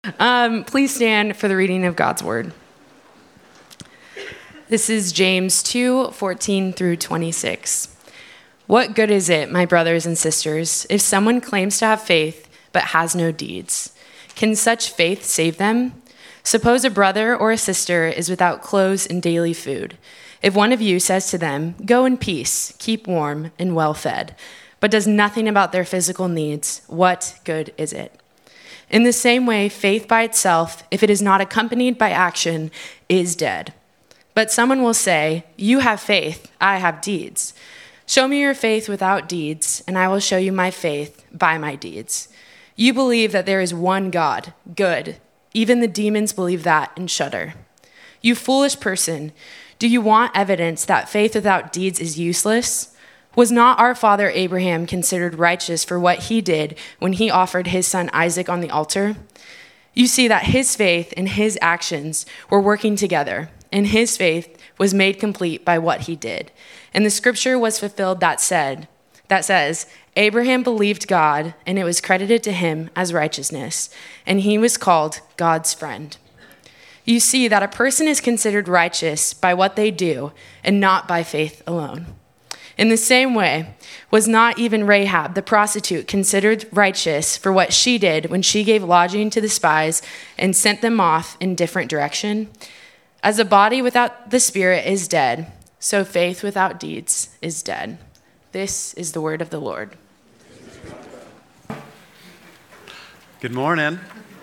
Please stand for the reading of God's word. This is James 2:14 through 26. What good is it, my brothers and sisters, if someone claims to have faith but has no deeds? Can such faith save them? Suppose a brother or a sister is without clothes and daily food. If one of you says to them, "Go in peace, keep warm and well fed," but does nothing about their physical needs, what good is it? In the same way, faith by itself, if it is not accompanied by action, is dead. But someone will say, "You have faith, I have deeds. Show me your faith without deeds, and I will show you my faith by my deeds. You believe that there is one God, good. Even the demons believe that and shudder. You foolish person, do you want evidence that faith without deeds is useless? Was not our father Abraham considered righteous for what he did when he offered his son Isaac on the altar? You see that his faith and his actions were working together, and his faith was made complete by what he did. And the scripture was fulfilled that says, Abraham believed God, and it was credited to him as righteousness, and he was called God's friend. You see that a person is considered righteous by what they do, and not by faith alone. In the same way, was not even Rahab the prostitute considered righteous for what she did when she gave lodging to the spies and sent them off in different direction? As a body without the spirit is dead, so faith without deeds is dead. This is the word of the Lord. Good morning.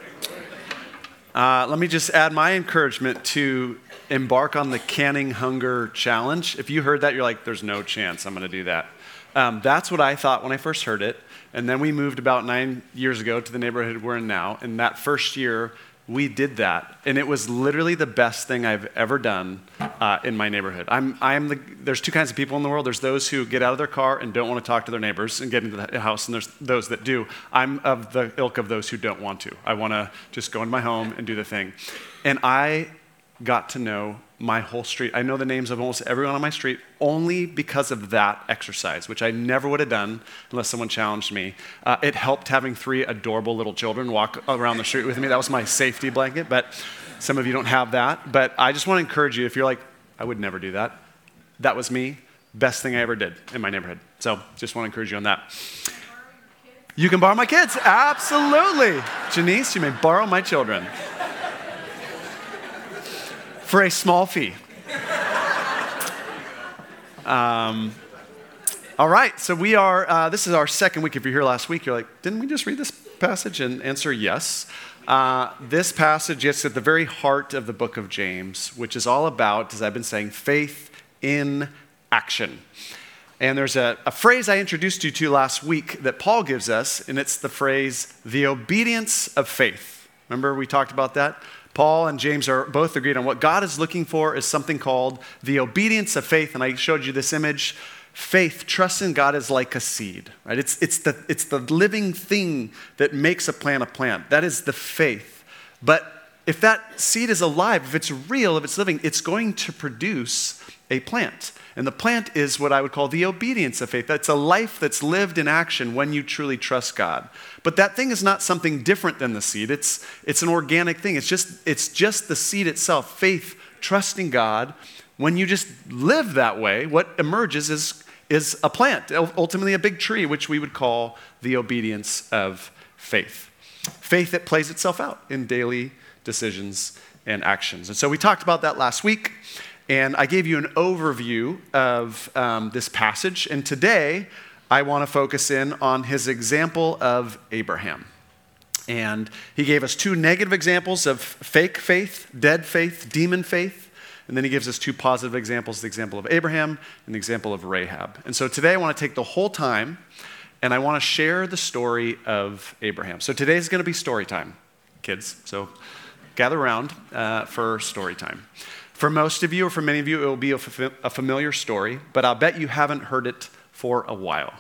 Let me just add my encouragement to embark on the Canning Hunger Challenge. If you heard that, you're like, there's no chance I'm going to do that. That's what I thought when I first heard it. And then we moved about 9 years ago to the neighborhood we're in now. And that first year, we did that. And it was literally the best thing I've ever done in my neighborhood. There's two kinds of people in the world. There's those who get out of their car and don't want to talk to their neighbors and get into the house, and there's those that do. I'm of the ilk of those who don't want to. I want to just go into my home and do the thing. And I got to know my whole street. I know the names of almost everyone on my street only because of that exercise, which I never would have done unless someone challenged me. It helped having 3 adorable little children walk around the street with me. That was my safety blanket, but some of you don't have that. But I just want to encourage you, if you're like, I would never do that. That was me. Best thing I ever did in my neighborhood. So just want to encourage you on that. You can borrow my kids. Absolutely. Janice, you may borrow my children. For a small fee. All right, so we are, this is our second week. If you're here last week, you're like, didn't we just read this passage and answer yes? This passage gets at the very heart of the book of James, which is all about, as I've been saying, faith in action. And there's a phrase I introduced you to last week that Paul gives us, and it's the phrase, the obedience of faith. Remember we talked about that? Paul and James are both agreed on what God is looking for is something called the obedience of faith. And I showed you this image. Faith, trust in God is like a seed, right? It's the living thing that makes a plant a plant. That is the faith. But if that seed is alive, if it's real, if it's living, it's going to produce a plant. And the plant is what I would call the obedience of faith. That's a life that's lived in action when you truly trust God. But that thing is not something different than the seed. It's an organic thing. It's just the seed itself. Faith, trusting God. When you just live that way, what emerges is a plant, ultimately a big tree, which we would call the obedience of faith. Faith that plays itself out in daily decisions and actions. And so we talked about that last week. And I gave you an overview of this passage. And today, I want to focus in on his example of Abraham. And he gave us 2 negative examples of fake faith, dead faith, demon faith. And then he gives us 2 positive examples, the example of Abraham and the example of Rahab. And so today, I want to take the whole time, and I want to share the story of Abraham. So today's going to be story time, kids. So gather around for story time. For most of you, or for many of you, it will be a familiar story, but I'll bet you haven't heard it for a while.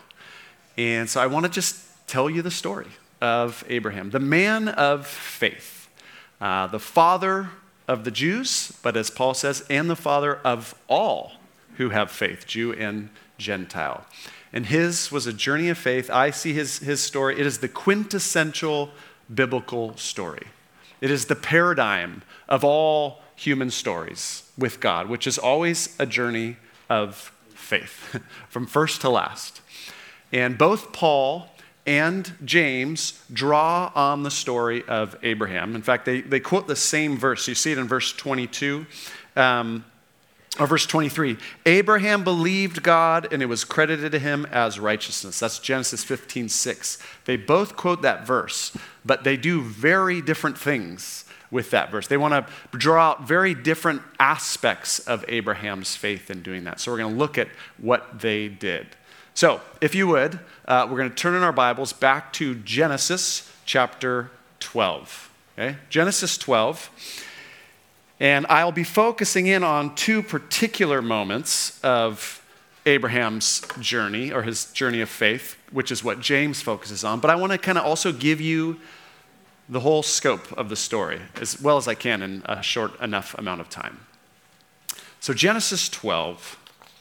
And so I want to just tell you the story of Abraham, the man of faith, the father of the Jews, but as Paul says, and the father of all who have faith, Jew and Gentile. And his was a journey of faith. I see his story. It is the quintessential biblical story. It is the paradigm of all human stories with God, which is always a journey of faith from first to last. And both Paul and James draw on the story of Abraham. In fact, they quote the same verse. You see it in verse 22. Or verse 23, Abraham believed God and it was credited to him as righteousness. That's Genesis 15:6. They both quote that verse, but they do very different things with that verse. They want to draw out very different aspects of Abraham's faith in doing that. So we're going to look at what they did. So if you would, we're going to turn in our Bibles back to Genesis chapter 12. Okay? Genesis 12. And I'll be focusing in on two particular moments of Abraham's journey, or his journey of faith, which is what James focuses on. But I want to kind of also give you the whole scope of the story, as well as I can in a short enough amount of time. So Genesis 12.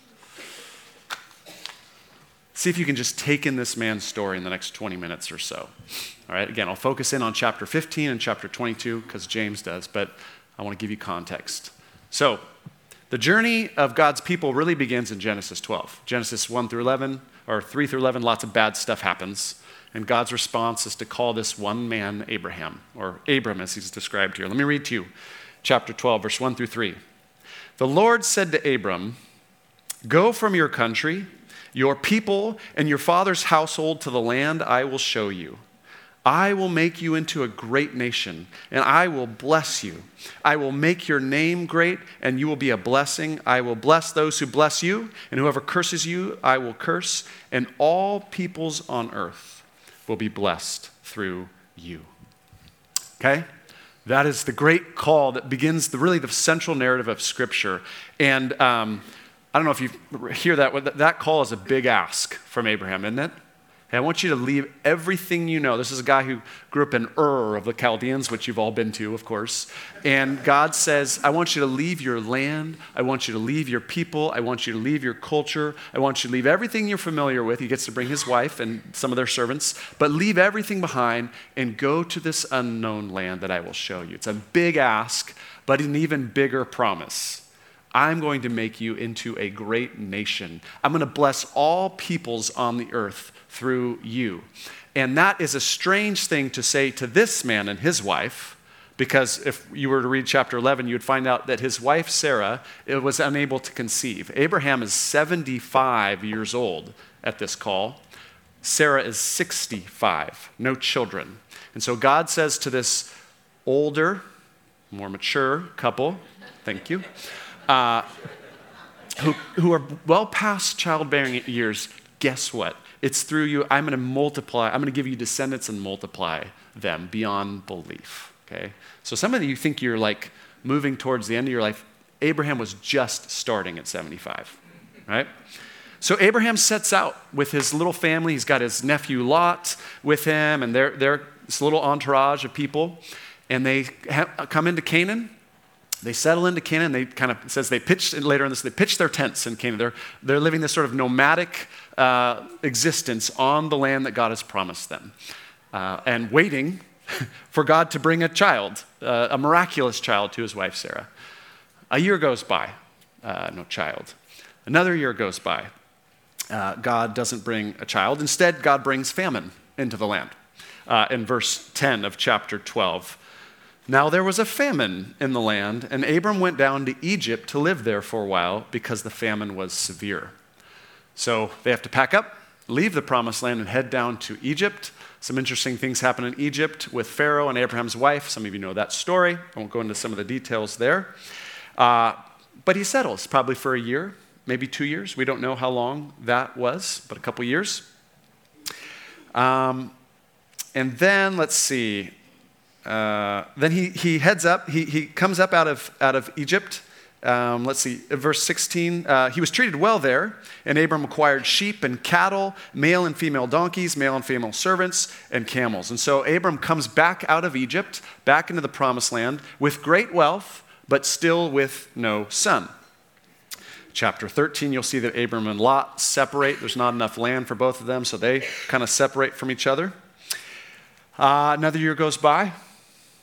See if you can just take in this man's story in the next 20 minutes or so. All right, again, I'll focus in on chapter 15 and chapter 22, because James does, but I want to give you context. So, the journey of God's people really begins in Genesis 12. Genesis 1 through 11, or 3 through 11, lots of bad stuff happens. And God's response is to call this one man Abraham, or Abram as he's described here. Let me read to you chapter 12, verse 1 through 3. The Lord said to Abram, "Go from your country, your people, and your father's household to the land I will show you. I will make you into a great nation, and I will bless you. I will make your name great, and you will be a blessing. I will bless those who bless you, and whoever curses you, I will curse, and all peoples on earth will be blessed through you." Okay? That is the great call that begins the central narrative of Scripture. And I don't know if you hear that. That call is a big ask from Abraham, isn't it? Hey, I want you to leave everything you know. This is a guy who grew up in Ur of the Chaldeans, which you've all been to, of course. And God says, I want you to leave your land. I want you to leave your people. I want you to leave your culture. I want you to leave everything you're familiar with. He gets to bring his wife and some of their servants. But leave everything behind and go to this unknown land that I will show you. It's a big ask, but an even bigger promise. I'm going to make you into a great nation. I'm going to bless all peoples on the earth through you. And that is a strange thing to say to this man and his wife, because if you were to read chapter 11, you would find out that his wife, Sarah, was unable to conceive. Abraham is 75 years old at this call. Sarah is 65, no children. And so God says to this older, more mature couple, thank you, who are well past childbearing years, guess what? It's through you. I'm going to multiply. I'm going to give you descendants and multiply them beyond belief. Okay? So some of you think you're like moving towards the end of your life. Abraham was just starting at 75, right? So Abraham sets out with his little family. He's got his nephew Lot with him, and they're this little entourage of people, and they come into Canaan. They settle into Canaan. They kind of, it says they pitched, later in this, they pitched their tents in Canaan. They're living this sort of nomadic existence on the land that God has promised them, and waiting for God to bring a child, a miraculous child to his wife Sarah. A year goes by, no child. Another year goes by. God doesn't bring a child. Instead, God brings famine into the land. In verse 10 of chapter 12. Now there was a famine in the land, and Abram went down to Egypt to live there for a while because the famine was severe. So they have to pack up, leave the promised land, and head down to Egypt. Some interesting things happen in Egypt with Pharaoh and Abraham's wife. Some of you know that story. I won't go into some of the details there. But he settles, probably for a year, maybe 2 years. We don't know how long that was, but a couple years. And then, let's see. Then he heads up. He comes up out of Egypt. Let's see, verse 16. He was treated well there, and Abram acquired sheep and cattle, male and female donkeys, male and female servants, and camels. And so Abram comes back out of Egypt, back into the promised land, with great wealth, but still with no son. Chapter 13, you'll see that Abram and Lot separate. There's not enough land for both of them, so they kind of separate from each other. Another year goes by.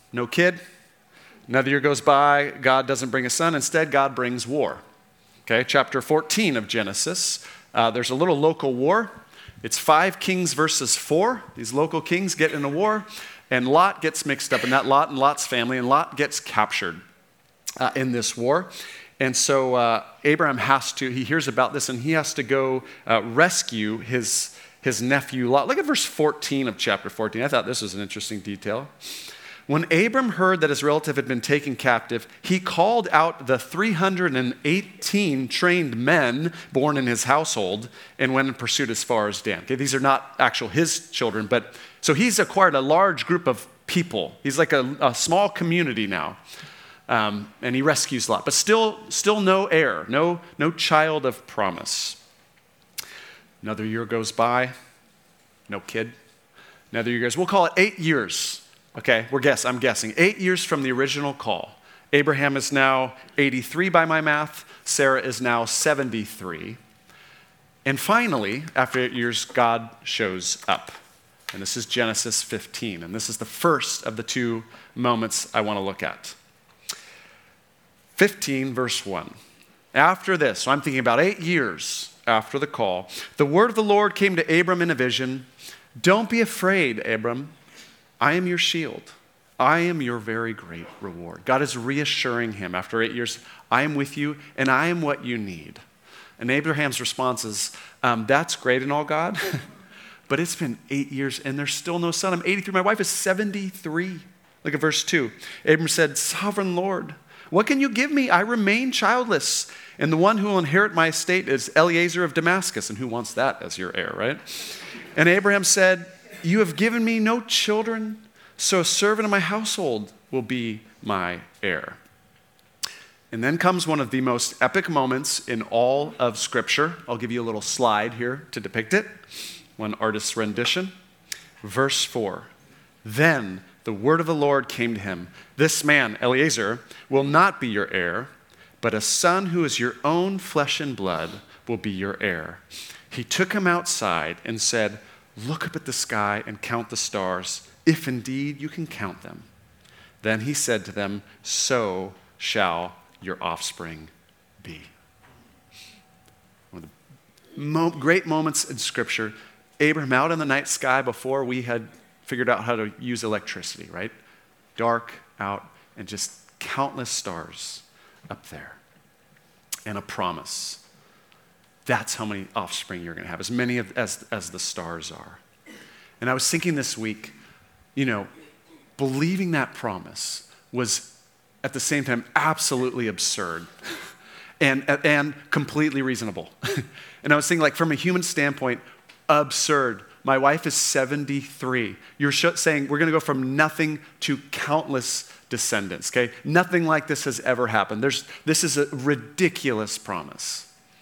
no kid. Another year goes by, God doesn't bring a son. Instead, God brings war. Okay, chapter 14 of Genesis, there's a little local war. It's 5 kings versus 4. These local kings get in a war, and Lot gets mixed up in that. Lot and Lot's family, and Lot gets captured in this war. And so Abraham he hears about this, and he has to go rescue his nephew Lot. Look at verse 14 of chapter 14. I thought this was an interesting detail. When Abram heard that his relative had been taken captive, he called out the 318 trained men born in his household and went and pursued as far as Dan. Okay, these are not actual his children, but so he's acquired a large group of people. He's like a small community now. And he rescues Lot, but still no heir, no child of promise. Another year goes by, no kid. Another year goes, we'll call it 8 years. Okay, I'm guessing. 8 years from the original call. Abraham is now 83 by my math. Sarah is now 73. And finally, after 8 years, God shows up. And this is Genesis 15. And this is the first of the 2 moments I want to look at. 15, verse 1. After this, so I'm thinking about 8 years after the call, the word of the Lord came to Abram in a vision. Don't be afraid, Abram. I am your shield. I am your very great reward. God is reassuring him after 8 years, I am with you and I am what you need. And Abraham's response is, that's great and all, God, but it's been 8 years and there's still no son. I'm 83. My wife is 73. Look at verse 2. Abram said, Sovereign Lord, what can you give me? I remain childless. And the one who will inherit my estate is Eliezer of Damascus. And who wants that as your heir, right? And Abraham said, you have given me no children, so a servant of my household will be my heir. And then comes one of the most epic moments in all of Scripture. I'll give you a little slide here to depict it. One artist's rendition. Verse 4. Then the word of the Lord came to him. This man, Eliezer, will not be your heir, but a son who is your own flesh and blood will be your heir. He took him outside and said, look up at the sky and count the stars, if indeed you can count them. Then he said to them, so shall your offspring be. One of the great moments in Scripture. Abraham out in the night sky before we had figured out how to use electricity, right? Dark out and just countless stars up there. And a promise. That's how many offspring you're going to have, as many as the stars are. And I was thinking this week, believing that promise was at the same time absolutely absurd and completely reasonable. And I was thinking, from a human standpoint, absurd. My wife is 73. You're saying we're going to go from nothing to countless descendants, okay? Nothing like this has ever happened. This is a ridiculous promise.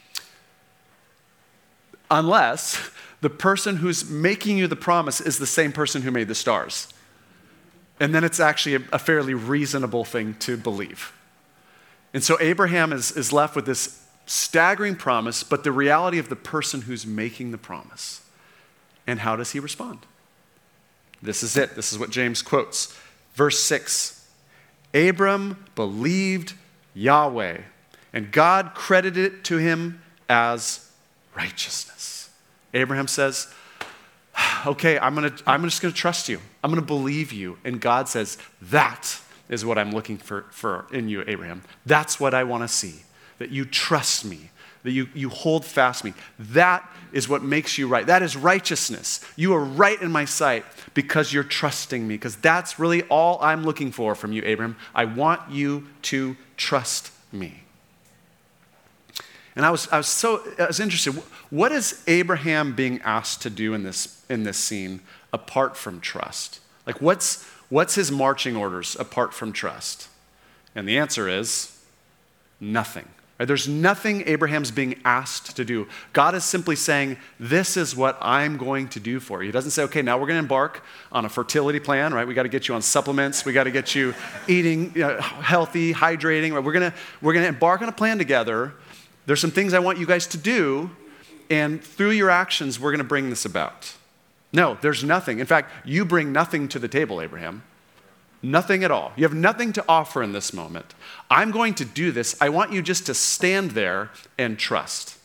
Unless the person who's making you the promise is the same person who made the stars. And then it's actually a fairly reasonable thing to believe. And so Abraham is left with this staggering promise, but the reality of the person who's making the promise. And how does he respond? This is it. This is what James quotes. Verse 6. Abram believed Yahweh, and God credited it to him as righteousness. Abraham says, okay, I'm just going to trust you. I'm going to believe you. And God says, that is what I'm looking for in you, Abraham. That's what I want to see, that you trust me, that you hold fast me. That is what makes you right. That is righteousness. You are right in my sight because you're trusting me, because that's really all I'm looking for from you, Abraham. I want you to trust me. And I was interested. What is Abraham being asked to do in this scene apart from trust? What's his marching orders apart from trust? And the answer is nothing. Right? There's nothing Abraham's being asked to do. God is simply saying, this is what I'm going to do for you. He doesn't say, okay, now we're going to embark on a fertility plan, right? We got to get you on supplements. We got to get you eating healthy, hydrating. Right? We're going to embark on a plan together. There's some things I want you guys to do, and through your actions, we're going to bring this about. No, there's nothing. In fact, you bring nothing to the table, Abraham. nothing at all. You have nothing to offer in this moment. I'm going to do this. I want you just to stand there and trust.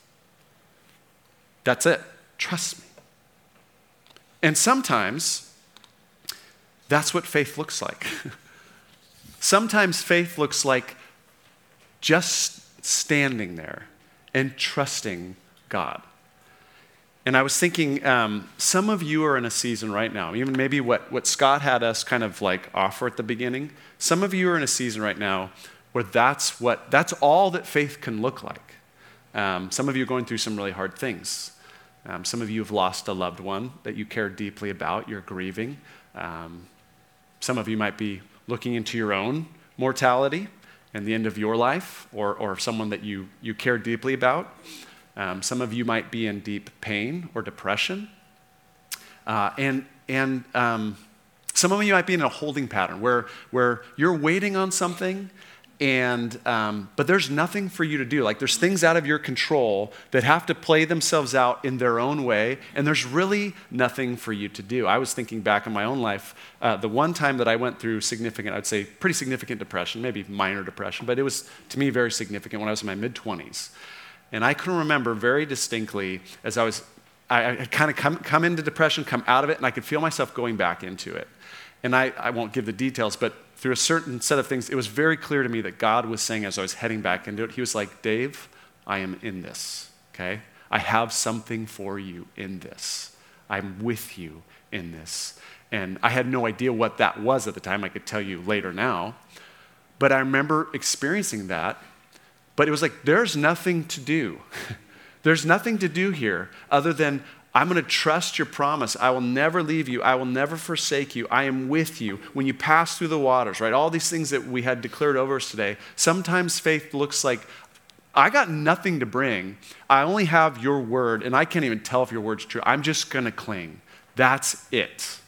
That's it. Trust me. And sometimes that's what faith looks like. Sometimes faith looks like just standing there and trusting God. And I was thinking, some of you are in a season right now, even maybe what Scott had us kind of like offer at the beginning. Some of you are in a season right now where that's all that faith can look like. Some of you are going through some really hard things. Some of you have lost a loved one that you care deeply about. You're grieving. Some of you might be looking into your own mortality and the end of your life, or someone that you care deeply about. Some of you might be in deep pain or depression. And some of you might be in a holding pattern where you're waiting on something, but there's nothing for you to do. Like there's things out of your control that have to play themselves out in their own way, and there's really nothing for you to do. I was thinking back in my own life, the one time that I went through significant, I'd say pretty significant depression, maybe minor depression, but it was, to me, very significant when I was in my mid-20s. And I can remember very distinctly as I kind of come into depression, come out of it, and I could feel myself going back into it. And I won't give the details, but through a certain set of things, it was very clear to me that God was saying as I was heading back into it, he was like, Dave, I am in this, okay? I have something for you in this. I'm with you in this. And I had no idea what that was at the time. I could tell you later now. But I remember experiencing that. But it was like, there's nothing to do. There's nothing to do here other than I'm going to trust your promise. I will never leave you. I will never forsake you. I am with you when you pass through the waters, right? All these things that we had declared over us today. Sometimes faith looks like, I got nothing to bring. I only have your word, and I can't even tell if your word's true. I'm just going to cling. That's it.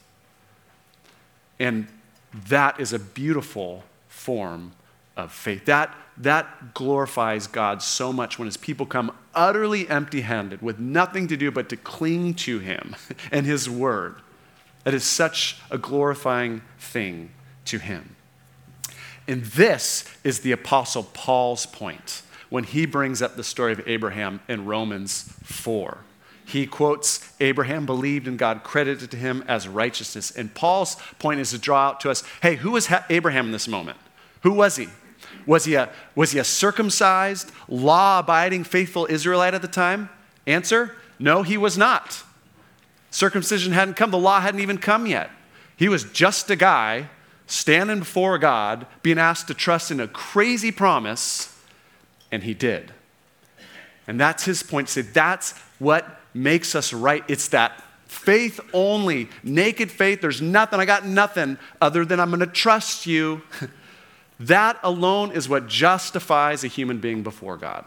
And that is a beautiful form of faith. That glorifies God so much when his people come utterly empty-handed with nothing to do but to cling to him and his word. That is such a glorifying thing to him. And this is the Apostle Paul's point when he brings up the story of Abraham in Romans 4. He quotes, Abraham believed in God, credited to him as righteousness. And Paul's point is to draw out to us, hey, who was Abraham in this moment? Who was he? Was he a circumcised, law-abiding, faithful Israelite at the time? Answer, no, he was not. Circumcision hadn't come. The law hadn't even come yet. He was just a guy standing before God, being asked to trust in a crazy promise, and he did. And that's his point, to say that's what makes us right. It's that faith only, naked faith. There's nothing, I got nothing other than I'm going to trust you. That alone is what justifies a human being before God.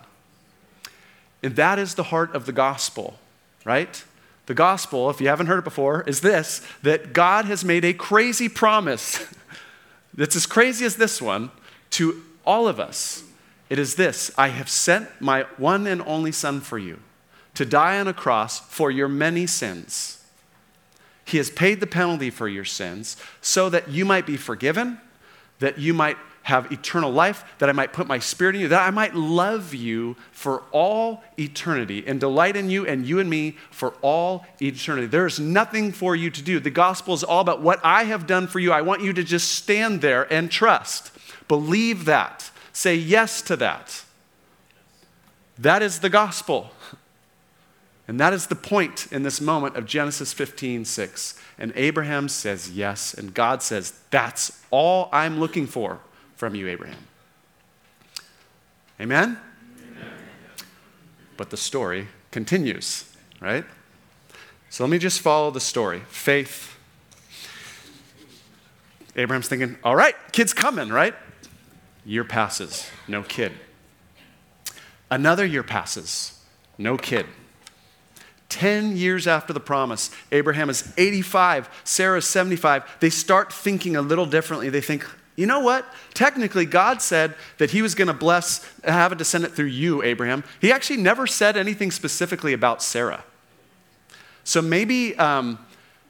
And that is the heart of the gospel, right? The gospel, if you haven't heard it before, is this, that God has made a crazy promise that's as crazy as this one to all of us. It is this, I have sent my one and only Son for you to die on a cross for your many sins. He has paid the penalty for your sins so that you might be forgiven, that you might have eternal life, that I might put my spirit in you, that I might love you for all eternity and delight in you and you and me for all eternity. There's nothing for you to do. The gospel is all about what I have done for you. I want you to just stand there and trust. Believe that. Say yes to that. That is the gospel. And that is the point in this moment of Genesis 15:6. And Abraham says yes, and God says, that's all I'm looking for from you, Abraham. Amen? Amen? But the story continues, right? So let me just follow the story. Faith. Abraham's thinking, all right, kid's coming, right? Year passes, no kid. Another year passes, no kid. 10 years after the promise, Abraham is 85, Sarah is 75. They start thinking a little differently. They think, you know what? Technically, God said that he was going to have a descendant through you, Abraham. He actually never said anything specifically about Sarah. So maybe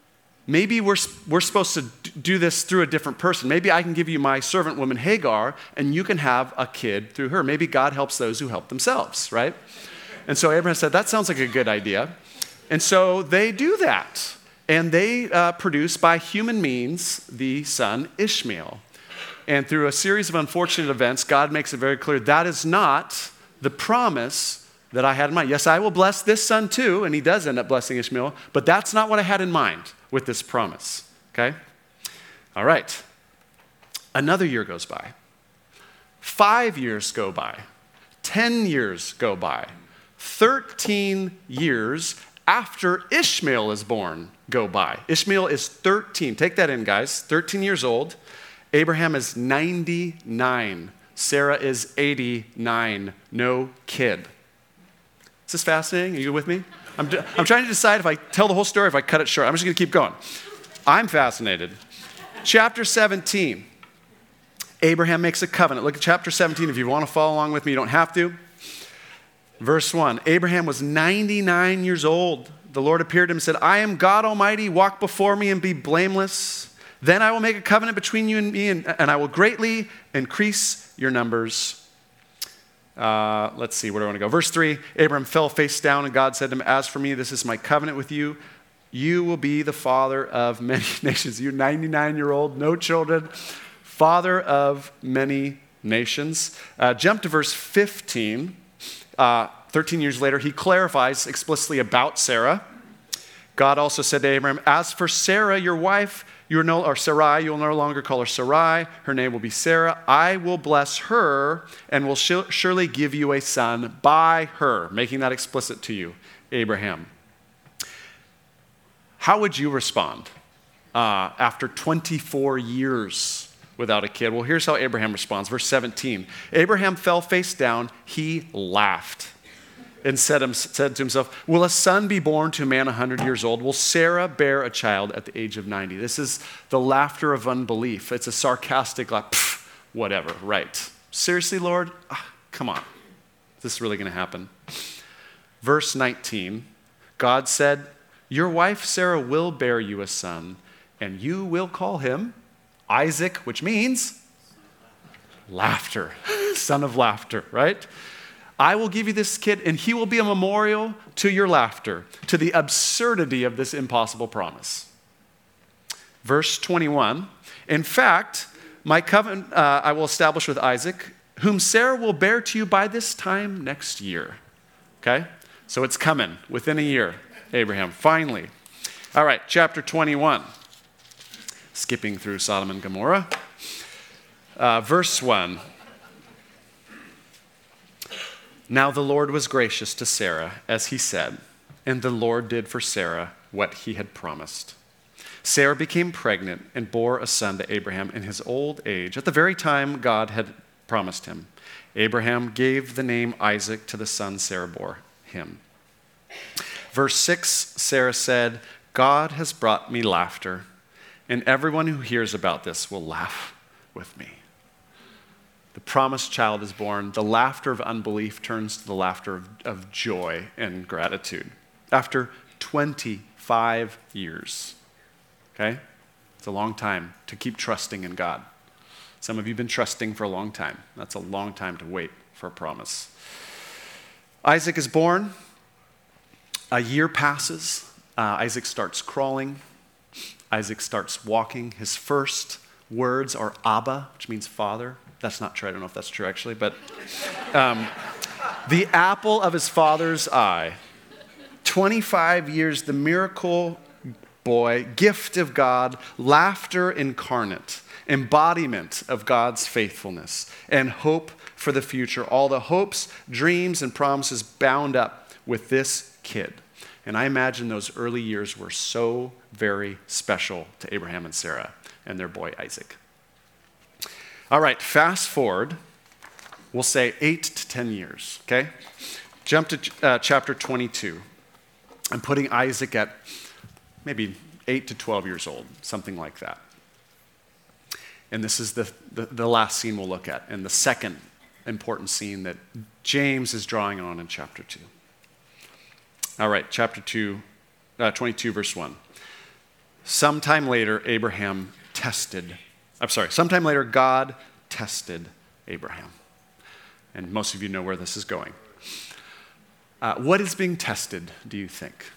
maybe we're supposed to do this through a different person. Maybe I can give you my servant woman Hagar, and you can have a kid through her. Maybe God helps those who help themselves, right? And so Abraham said, that sounds like a good idea. And so they do that. And they produce, by human means, the son Ishmael. And through a series of unfortunate events, God makes it very clear that is not the promise that I had in mind. Yes, I will bless this son too, and he does end up blessing Ishmael, but that's not what I had in mind with this promise, okay? All right. Another year goes by. 5 years go by. 10 years go by. 13 years after Ishmael is born go by. Ishmael is 13. Take that in, guys. 13 years old. Abraham is 99. Sarah is 89. No kid. Is this fascinating? Are you with me? I'm trying to decide if I tell the whole story or if I cut it short. I'm just going to keep going. I'm fascinated. Chapter 17. Abraham makes a covenant. Look at chapter 17. If you want to follow along with me, you don't have to. Verse 1. Abraham was 99 years old. The Lord appeared to him and said, I am God Almighty. Walk before me and be blameless. Then I will make a covenant between you and me, and I will greatly increase your numbers. Let's see, where do I want to go? Verse 3, Abraham fell face down, and God said to him, as for me, this is my covenant with you. You will be the father of many nations. You 99-year-old, no children, father of many nations. Jump to verse 15. 13 years later, he clarifies explicitly about Sarah. God also said to Abraham, as for Sarah, your wife, Sarai, you'll no longer call her Sarai. Her name will be Sarah. I will bless her and will surely give you a son by her, making that explicit to you, Abraham. How would you respond after 24 years without a kid? Well, here's how Abraham responds. Verse 17. Abraham fell face down. He laughed and said to himself, will a son be born to a man 100 years old? Will Sarah bear a child at the age of 90? This is the laughter of unbelief. It's a sarcastic, like, whatever, right. Seriously, Lord? Come on. Is this really going to happen? Verse 19, God said, your wife Sarah will bear you a son, and you will call him Isaac, which means laughter, son of laughter, right? I will give you this kid, and he will be a memorial to your laughter, to the absurdity of this impossible promise. Verse 21, in fact, my covenant I will establish with Isaac, whom Sarah will bear to you by this time next year. Okay? So it's coming within a year, Abraham, finally. All right, chapter 21. Skipping through Sodom and Gomorrah. Verse 1. Now the Lord was gracious to Sarah, as he said, and the Lord did for Sarah what he had promised. Sarah became pregnant and bore a son to Abraham in his old age, at the very time God had promised him. Abraham gave the name Isaac to the son Sarah bore him. Verse 6, Sarah said, God has brought me laughter, and everyone who hears about this will laugh with me. The promised child is born. The laughter of unbelief turns to the laughter of joy and gratitude. After 25 years. Okay? It's a long time to keep trusting in God. Some of you have been trusting for a long time. That's a long time to wait for a promise. Isaac is born. A year passes. Isaac starts crawling. Isaac starts walking. His first words are Abba, which means father. That's not true. I don't know if that's true, actually. But the apple of his father's eye. 25 years, the miracle boy, gift of God, laughter incarnate, embodiment of God's faithfulness, and hope for the future. All the hopes, dreams, and promises bound up with this kid. And I imagine those early years were so very special to Abraham and Sarah and their boy Isaac. All right, fast forward, we'll say 8 to 10 years, okay? Jump to chapter 22. I'm putting Isaac at maybe 8 to 12 years old, something like that. And this is the last scene we'll look at, and the second important scene that James is drawing on in chapter 2. All right, chapter 2, 22, verse 1. Sometime later, God tested Abraham. And most of you know where this is going. What is being tested, do you think?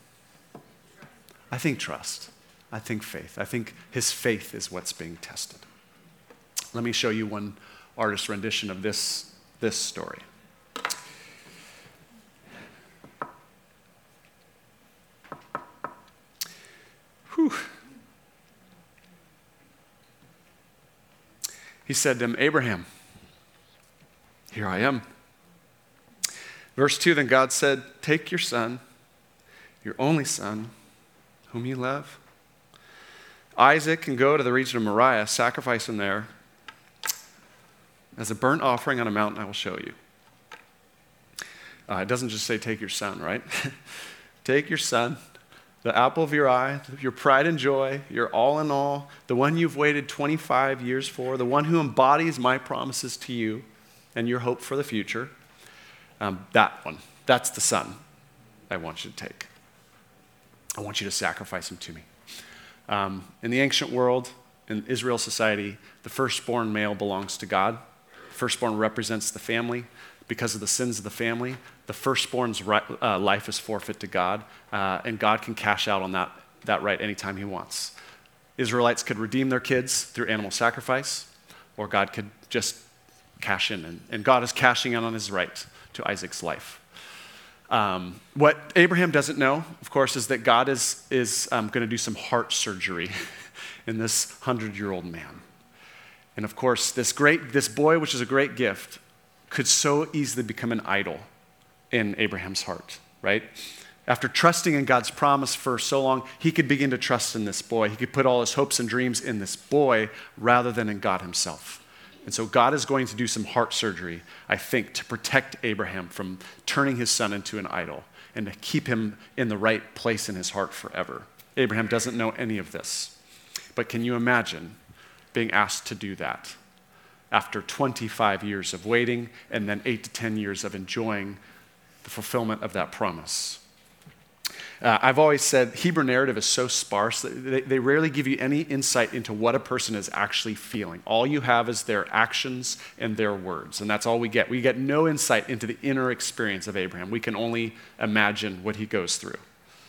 I think trust. I think faith. I think his faith is what's being tested. Let me show you one artist's rendition of this story. Whew. He said to him, Abraham, here I am. Verse 2, then God said, take your son, your only son, whom you love, Isaac, and go to the region of Moriah, sacrifice him there as a burnt offering on a mountain I will show you. It doesn't just say take your son, right? Take your son, the apple of your eye, your pride and joy, your all in all, the one you've waited 25 years for, the one who embodies my promises to you and your hope for the future. That one, that's the son I want you to take. I want you to sacrifice him to me. In the ancient world, in Israel society, the firstborn male belongs to God. Firstborn represents the family. Because of the sins of the family, the firstborn's life is forfeit to God, and God can cash out on that right anytime he wants. Israelites could redeem their kids through animal sacrifice, or God could just cash in, and God is cashing in on his right to Isaac's life. What Abraham doesn't know, of course, is that God is going to do some heart surgery in this 100-year-old man. And of course, this boy, which is a great gift, could so easily become an idol in Abraham's heart, right? After trusting in God's promise for so long, he could begin to trust in this boy. He could put all his hopes and dreams in this boy rather than in God himself. And so God is going to do some heart surgery, I think, to protect Abraham from turning his son into an idol and to keep him in the right place in his heart forever. Abraham doesn't know any of this. But can you imagine being asked to do that after 25 years of waiting and then 8 to 10 years of enjoying the fulfillment of that promise? I've always said Hebrew narrative is so sparse that they rarely give you any insight into what a person is actually feeling. All you have is their actions and their words, and that's all we get. We get no insight into the inner experience of Abraham. We can only imagine what he goes through.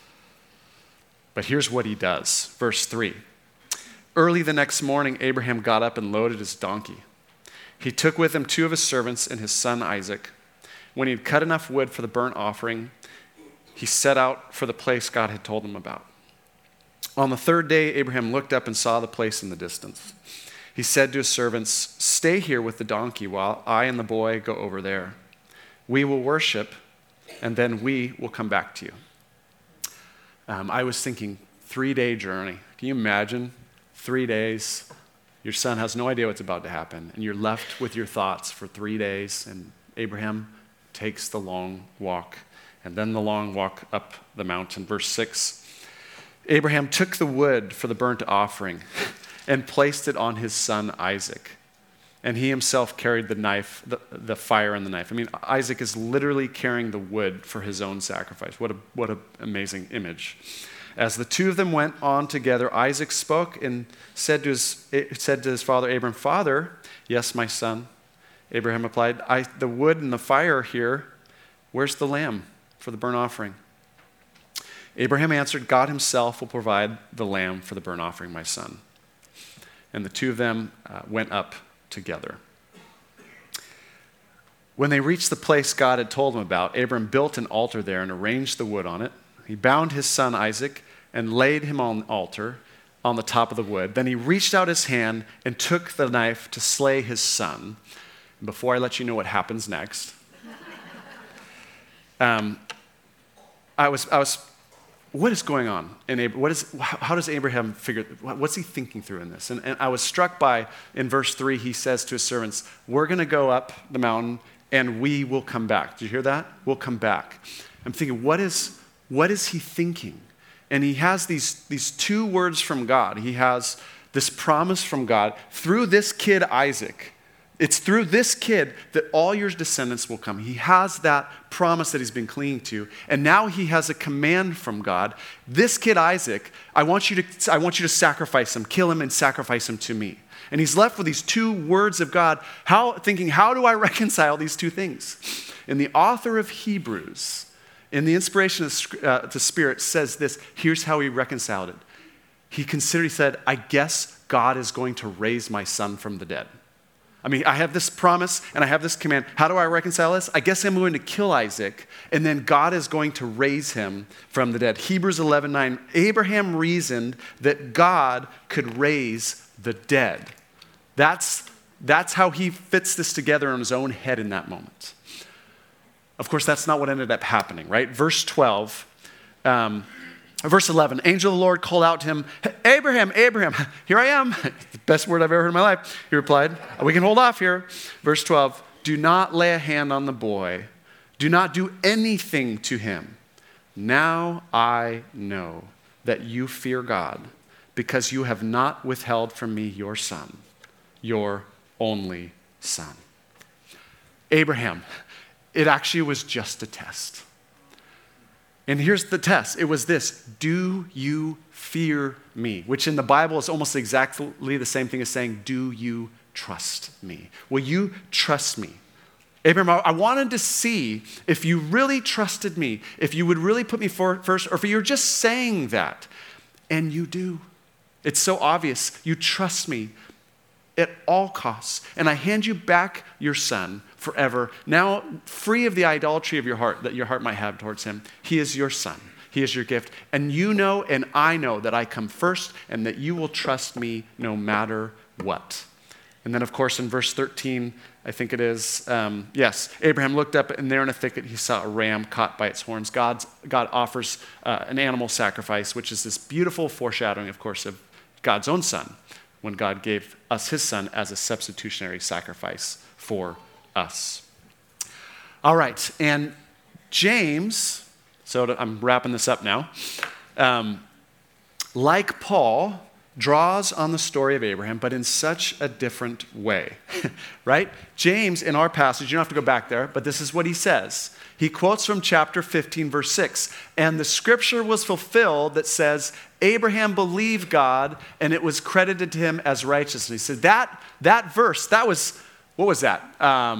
But here's what he does. Verse 3. Early the next morning, Abraham got up and loaded his donkey. He took with him 2 of his servants and his son Isaac. When he had cut enough wood for the burnt offering, he set out for the place God had told him about. On the 3rd day, Abraham looked up and saw the place in the distance. He said to his servants, stay here with the donkey while I and the boy go over there. We will worship, and then we will come back to you. I was thinking 3-day journey. Can you imagine 3 days? Your son has no idea what's about to happen, and you're left with your thoughts for 3 days, and Abraham takes the long walk, and then the long walk up the mountain. Verse 6, Abraham took the wood for the burnt offering and placed it on his son Isaac, and he himself carried the knife, the fire and the knife. I mean, Isaac is literally carrying the wood for his own sacrifice. What an amazing image. As the 2 of them went on together, Isaac spoke and said to his father Abraham, Father, yes, my son. Abraham replied, the wood and the fire are here. Where's the lamb for the burnt offering? Abraham answered, God himself will provide the lamb for the burnt offering, my son. And the 2 of them went up together. When they reached the place God had told them about, Abraham built an altar there and arranged the wood on it. He bound his son Isaac and laid him on the altar on the top of the wood. Then he reached out his hand and took the knife to slay his son. And before I let you know what happens next, what is going on? How does Abraham figure, what's he thinking through in this? And I was struck by, in verse 3, he says to his servants, we're going to go up the mountain and we will come back. Did you hear that? We'll come back. I'm thinking, what is he thinking? And he has these 2 words from God. He has this promise from God through this kid Isaac It's through this kid that all your descendants will come. He has that promise that he's been clinging to. And now he has a command from God. This kid, Isaac, I want you to sacrifice him, kill him and sacrifice him to me. And he's left with these two words of God, thinking, how do I reconcile these two things? And the author of Hebrews, in the inspiration of the Spirit, says this. Here's how he reconciled it. He said, I guess God is going to raise my son from the dead. I mean, I have this promise and I have this command. How do I reconcile this? I guess I'm going to kill Isaac, and then God is going to raise him from the dead. Hebrews 11:9, Abraham reasoned that God could raise the dead. That's how he fits this together in his own head in that moment. Of course, that's not what ended up happening, right? Verse 11, angel of the Lord called out to him, Abraham, Abraham, here I am. The best word I've ever heard in my life. He replied, we can hold off here. Verse 12, do not lay a hand on the boy. Do not do anything to him. Now I know that you fear God, because you have not withheld from me your son, your only son. Abraham, it actually was just a test. And here's the test. It was this: do you fear me? Which in the Bible is almost exactly the same thing as saying, do you trust me? Will you trust me? Abraham, I wanted to see if you really trusted me, if you would really put me first, or if you're just saying that. And you do. It's so obvious. You trust me at all costs. And I hand you back your son forever, now free of the idolatry of your heart that your heart might have towards him. He is your son. He is your gift. And you know and I know that I come first and that you will trust me no matter what. And then, of course, in verse 13, I think it is, Abraham looked up, and there in a thicket he saw a ram caught by its horns. God offers an animal sacrifice, which is this beautiful foreshadowing, of course, of God's own son, when God gave us his son as a substitutionary sacrifice for us. All right, and James, so I'm wrapping this up now, like Paul, draws on the story of Abraham, but in such a different way, right? James, in our passage, you don't have to go back there, but this is what he says. He quotes from chapter 15, verse 6, and the scripture was fulfilled that says, Abraham believed God, and it was credited to him as righteousness. He said that verse, that was, what was that?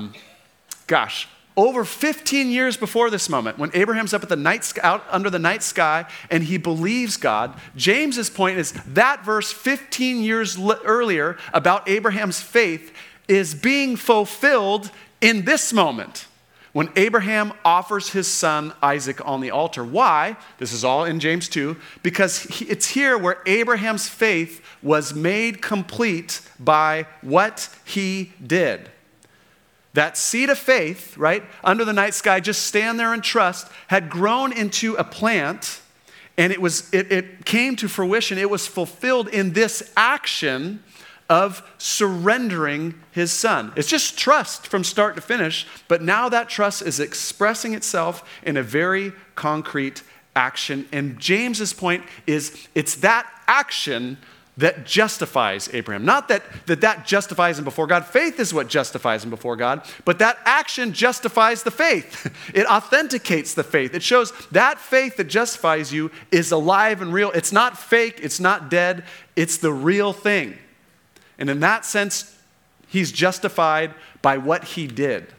Over 15 years before this moment, when Abraham's up at out under the night sky and he believes God, James's point is that verse 15 years earlier about Abraham's faith is being fulfilled in this moment when Abraham offers his son Isaac on the altar. Why? This is all in James 2, because it's here where Abraham's faith was made complete by what he did. That seed of faith, right, under the night sky, just stand there and trust, had grown into a plant, and it came to fruition. It was fulfilled in this action of surrendering his son. It's just trust from start to finish, but now that trust is expressing itself in a very concrete action. And James's point is it's that action that justifies Abraham. Not that justifies him before God. Faith is what justifies him before God, but that action justifies the faith. It authenticates the faith. It shows that faith that justifies you is alive and real. It's not fake. It's not dead. It's the real thing. And in that sense, he's justified by what he did.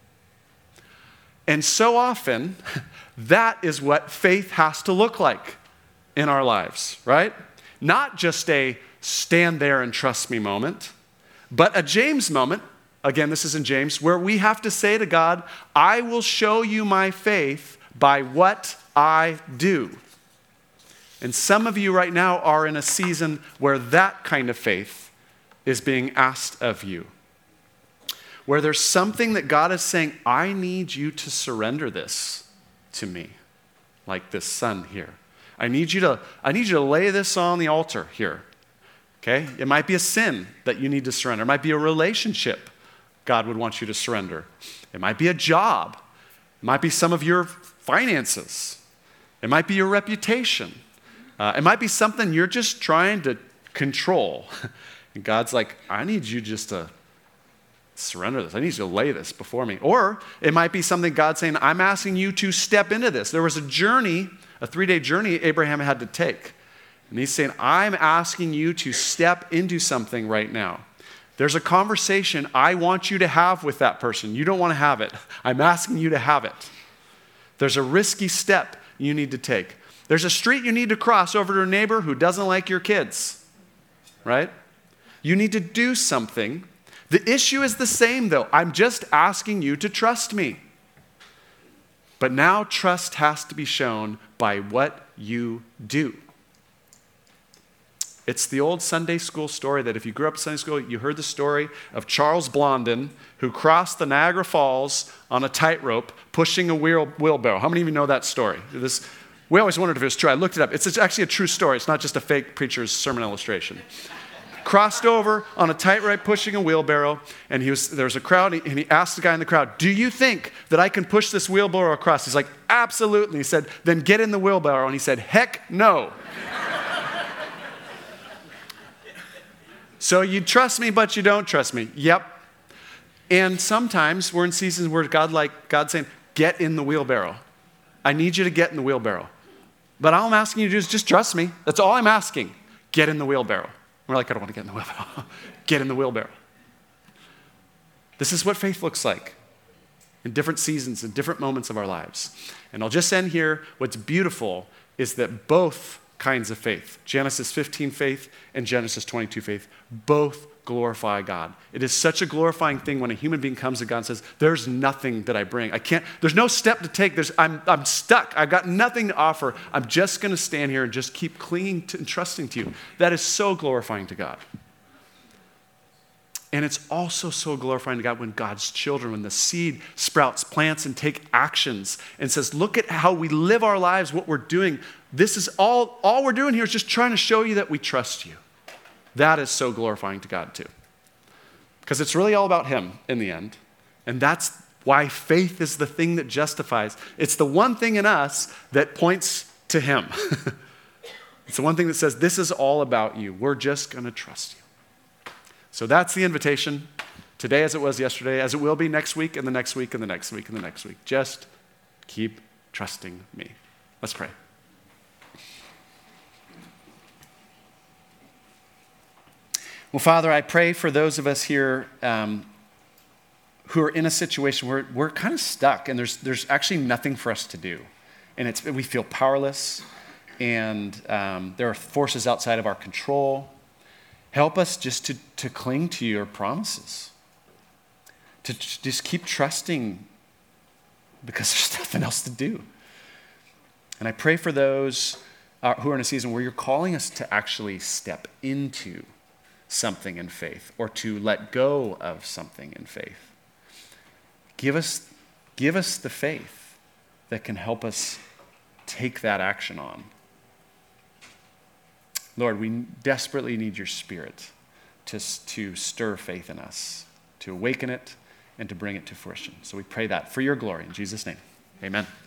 And so often, that is what faith has to look like in our lives, right? Not just a stand there and trust me moment, but a James moment. Again, this is in James, where we have to say to God, I will show you my faith by what I do. And some of you right now are in a season where that kind of faith is being asked of you. Where there's something that God is saying, I need you to surrender this to me, like this son here. I need you to lay this on the altar here, okay? It might be a sin that you need to surrender. It might be a relationship God would want you to surrender. It might be a job. It might be some of your finances. It might be your reputation. It might be something you're just trying to control. And God's like, I need you just to surrender this. I need you to lay this before me. Or it might be something God's saying, I'm asking you to step into this. There was a journey, a 3-day journey Abraham had to take. And he's saying, I'm asking you to step into something right now. There's a conversation I want you to have with that person. You don't want to have it. I'm asking you to have it. There's a risky step you need to take. There's a street you need to cross over to a neighbor who doesn't like your kids, right? You need to do something. The issue is the same, though. I'm just asking you to trust me. But now trust has to be shown by what you do. It's the old Sunday school story that if you grew up in Sunday school, you heard the story of Charles Blondin who crossed the Niagara Falls on a tightrope pushing a wheelbarrow. How many of you know that story? We always wondered if it was true. I looked it up. It's actually a true story. It's not just a fake preacher's sermon illustration. Crossed over on a tightrope pushing a wheelbarrow, and there was a crowd, and he asked the guy in the crowd, do you think that I can push this wheelbarrow across? He's like, absolutely. He said, then get in the wheelbarrow. And he said, heck no. So you trust me, but you don't trust me. Yep. And sometimes we're in seasons where God's saying, get in the wheelbarrow. I need you to get in the wheelbarrow. But all I'm asking you to do is just trust me. That's all I'm asking. Get in the wheelbarrow. We're like, I don't want to get in the wheelbarrow. Get in the wheelbarrow. This is what faith looks like in different seasons, in different moments of our lives. And I'll just end here. What's beautiful is that both kinds of faith, Genesis 15 faith and Genesis 22 faith, both glorify God. It is such a glorifying thing when a human being comes to God and says, there's nothing that I bring. There's no step to take. I'm stuck. I've got nothing to offer. I'm just going to stand here and just keep clinging to and trusting to you. That is so glorifying to God. And it's also so glorifying to God when God's children, when the seed sprouts, plants, and take actions and says, look at how we live our lives, what we're doing. This is all we're doing here is just trying to show you that we trust you. That is so glorifying to God too. Because it's really all about him in the end. And that's why faith is the thing that justifies. It's the one thing in us that points to him. It's the one thing that says, this is all about you. We're just going to trust you. So that's the invitation today as it was yesterday, as it will be next week and the next week and the next week and the next week. Just keep trusting me. Let's pray. Well, Father, I pray for those of us here who are in a situation where we're kind of stuck and there's actually nothing for us to do. And we feel powerless and there are forces outside of our control. Help us just to cling to your promises, to just keep trusting because there's nothing else to do. And I pray for those who are in a season where you're calling us to actually step into something in faith or to let go of something in faith. Give us the faith that can help us take that action on. Lord, we desperately need your Spirit to stir faith in us, to awaken it, and to bring it to fruition. So we pray that for your glory. In Jesus' name, amen.